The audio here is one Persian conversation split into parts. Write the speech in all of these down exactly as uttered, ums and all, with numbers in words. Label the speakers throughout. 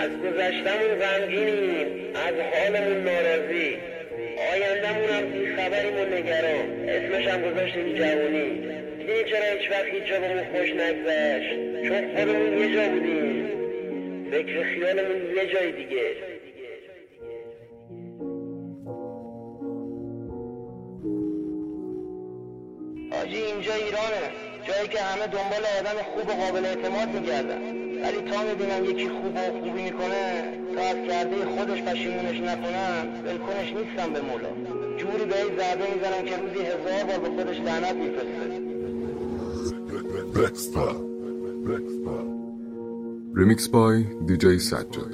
Speaker 1: از گذشتمون غمگینیم، از حالمون ناراضی، آیندمون هم بیخبریم و نگران. اسمش هم گذاشتیم جوونی. دیدین چرا هیچ وقت هیچ جا بهمون خوش نگذشت؟ چون خودمون یه جا بودیم، فکر خیالمون یه جای دیگه. آجی اینجا ایرانه، جایی که همه دنبال آدم خوب و قابل اعتماد میگردن، ولی تا میبینم یکی خوب و خوبی میکنه تا از کرده خودش پشیمونش نکنم ولکنش نیستم به مولا. جوری به این ضربه میزنم که روزی هزار بار به خودش لعنت میفرسته.
Speaker 2: Remix by دی جی سجاد.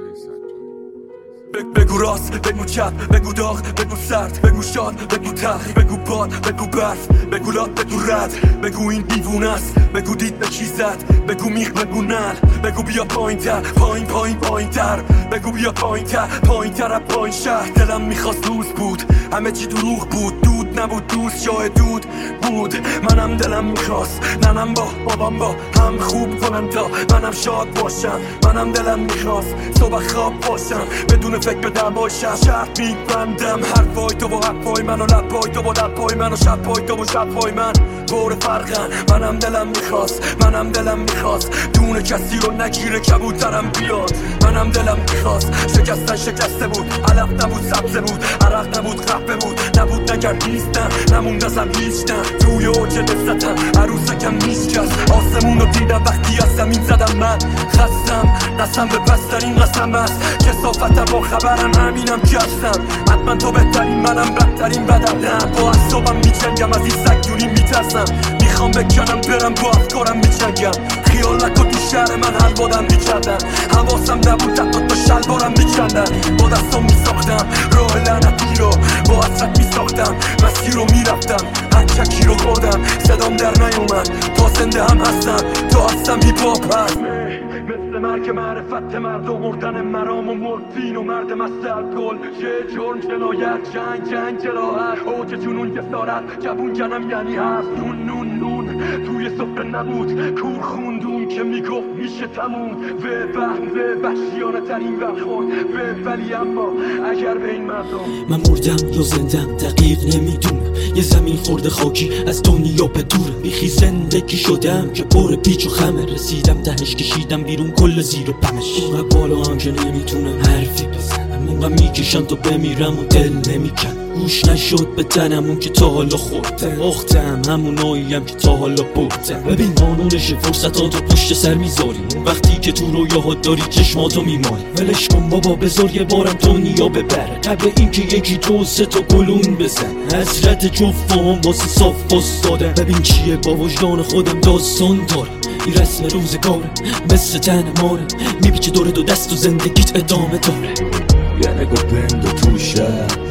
Speaker 3: بگو راست، بگو چپ، بگو داغ، بگو سرد، بگو شاد، بگو تلخ، بگو باد، بگو برف، بگو لات، بگو رد، بگو این دیوونه است، بگو دید به کی زد، بگو میخ، بگو نل، بگو بیا پایین تر، پایین پایین پایین تر، بگو بیا پایین تر، پایین تر از پایین شهر. دلم میخواست روز بود، همه چی دروغ بود، دود نبود دوست جای دود بود. منم دلم میخواست ننم با بابام با هم خوب کنن تا منم شاد باشم. منم دلم میخواست صبح خواب باشم بدون فکر بدم باشم. شرط میبندم حرفای تو و حرفای من و لبای تو و لبای من و شبای تو و شبای من بور فرقن. منم دلم میخواست منم دلم میخواست دون کسی رو نگیره کبوترم بیاد. منم دلم میخواست شکستن شکسته بود، علف نبود سبزه بود، عرق نبود قهوه بود، نبود نگرد نیستم نموند ازم هیچ نه. توی اوج نفستم عروسکم میشکست، آسمون رو دیدم وقتی از زمین زدم. من خستم دستم به بسترین قسم است، کسافتم با خبرم همینم که هستم. حتما تو بهترین منم بدترین بدم نه. با اعصابم میجنگم از این سگدونی میترسم، میخوام بکنم برم با افکارم میجنگم. خیال نکن تو شهر من حلوادم میکردن، حواسم نبود حتی تا شلوارم میکندن. با دستم میساختم راه لعنتی رو، با حسرت میساختم مسیر رو میرفتم. هر چکی رو خوردم صدام در نیومد، تا زنده هم هستم تا هستم هیپ هاپ هست. مثل مرگ معرفت مرد و مردن مرام و مورفین و مرد مست الکل. چه جرم جنایت جنگ جنگ جراحت اوج جنون جسارت جوون جنم یعنی هست. نون نون نون توی سفره نبود، کور خوندون که میگفت میشه تموم. به بهم به وحشیانه ترین برخورد به ولی اما اگر به این مردم
Speaker 4: من مردم یا زندم دقیق نمیدونم. یه زمین خورده خاکی از دنیا به دور میخی زندگی شدم که پر پیچ و خمه. رسیدم دهش کشیدم بیرون کل زیر و پمش. اونقدر بالا هم که نمیتونم حرفی بزنم، اونقدر میکشم تا بمیرم و دل نمیکن. گوش نشد به تنم اون که تا حالا خوردم، اختم همون آییم که تا حالا بردم. ببین قانونش فرصتاتو پشت سر میذاری، اون وقتی که تو رویاهات داری چشماتو میماری. ولش کن بابا بذار یه بارم دنیا ببره، قبل اینکه یکی تو سه تا گلون بزن. حضرت جفت هم واسه صاف واسطاده. ببین چیه با وجدان خودم داستان داره، این رسم روزگاره مثل تن ماره. میپیچه دور دو دست و زندگیت ادامه داره.
Speaker 5: یه نگاه بند توشه،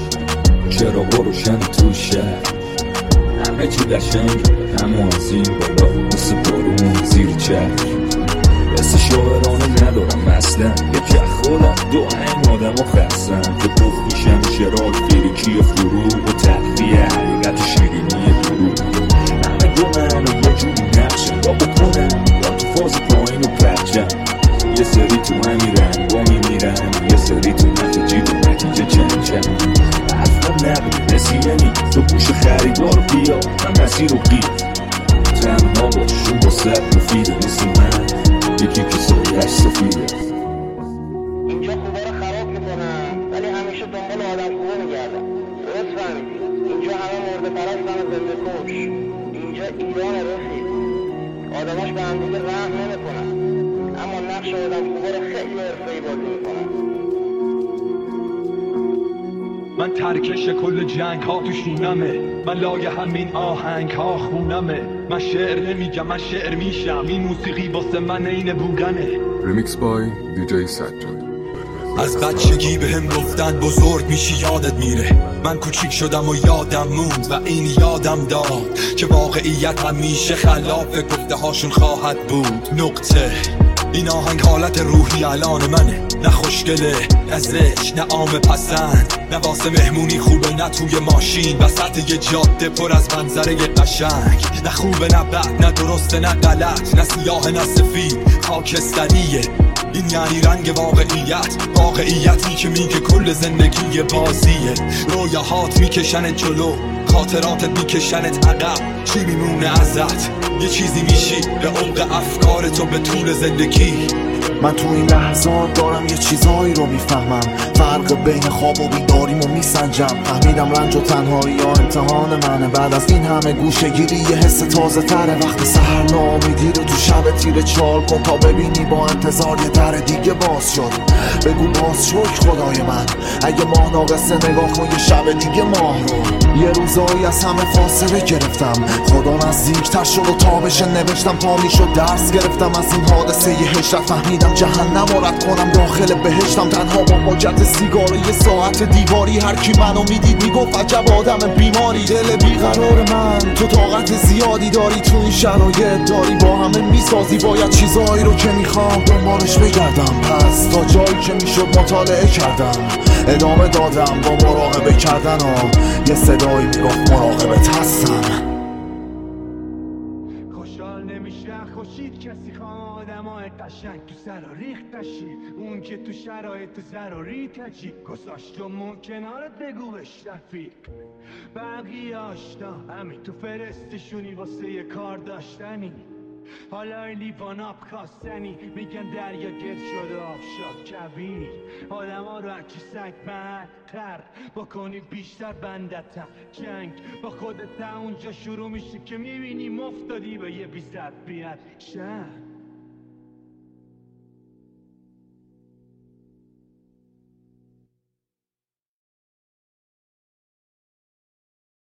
Speaker 5: چرا روشن توشه، همه چی قشنگ همه از این بالا مثل بارون زیر چرخ. مثل شاعرانه ندارم اصلا، یکی از خودم دو این آدم ها خستم که بخ میشم چراغ فریکی فروغ و تخلیه حقیقت شیرینی دروغ. همه دو من و یه جوری نقشم یا بکنم یا تو فاز پایین و پرچم. یه سری تو همین رنگ با میمیرن، یه سری تو نتیجی و نتیجه چنچم. اصلا نبود نسیمی تو گوش خریدار بیا من مسیر رو قیف. تنها باشون با سر مفیده مثل من یکی که سایش سفیده.
Speaker 1: اینجا خوبا رو خراب میکنم ولی همیشه دنبال آدم خوبا میگردم. درست فهمیدی؟ اینجا همه مرده پرستن و زنده کش. اینجا ایران رفیق، آدماش به هم دیگه رحم نمیکنن، اما نقش آدم خوبا رو خیلی حرفه‌ای بازی میکنن.
Speaker 3: من ترکش کل جنگ ها تو شونمه، من لای همین آهنگ ها خونمه. من شعر نمیگم من شعر میشم، این موسیقی واسه من عین بوگنه.
Speaker 2: Remix by دی جی سجاد.
Speaker 3: از بچگی به هم گفتن بزرگ میشی یادت میره. من کوچیک شدم و یادم موند و این یادم داد که واقعیت همیشه خلاف گفته هاشون خواهد بود. نقطه این آهنگ حالت روحی الان منه، نه خوشگله نه زشت نه عام پسند، نه واسه مهمونی خوبه نه توی ماشین وسط یه جاده پر از منظره قشنگ. نه خوبه نه بد نه درسته نه غلط، نه سیاه نه سفید خاکستریه. این یعنی رنگ واقعیت، واقعیتی که میگه کل زندگی بازیه. رویاهات میکشنت جلو، خاطراتت میکشنت عقب. چی میمونه ازت؟ یه چیزی میشی به عمق افکارتو به طول زندگی.
Speaker 6: من تو این لحظات دارم یه چیزایی رو میفهمم، فرق بین خواب و بیداریم و میسنجم. فهمیدم رنج و تنهایی ها امتحان منه، بعد از این همه گوشه گیری یه حس تازه تره. وقتی سهر ناامیدی رو تو شب تیره چال کن تا ببینی با انتظار یه در دیگه باز شد. بگو باز شکر خدای من، اگه ماه ناقصه نگاه کن یه شب دیگه ماه رو. یه روزایی از همه فاصله گرفتم، خدا نزدیکتر شد و تابش نوشتم پا میشد درس گرفتم از این حادثه یه هجرت. فهمیدم جهنم رو رد کنم داخل بهشتم، تنها با حاجت سیگار و یه ساعت دیواری. هر کی منو میدید میگفت عجب آدم بیماری. دل بیقرار من تو طاقت زیادی داری، تو این شرایط داری با همه میسازی. باید چیزایی رو که میخوام دنبالش بگردم، پس تا جایی که میشد مطالعه کردم، ادامه دادم با مراقبه کردن و یه صدایی میگفت مراقبت هستم.
Speaker 7: خوشحال نمیشه خوشید کسی خواه آدمای قشنگ تو سر و ریخت تشید. اون که تو شرایط ضروری تچی گذاشتمون کنارت بگو بش رفیق. بقیه آشنا همین تو فرستشونی واسه یه کار داشتنی. حالا این لیوان آب خواستنی میگن دریا گرد شده آب شد کبیر. آدم ها رو هرچی سگ بدتر بکنی بیشتر بندتر. جنگ با خودت اونجا شروع میشه که میبینی مفتادی به یه بی صد بیاد شهر.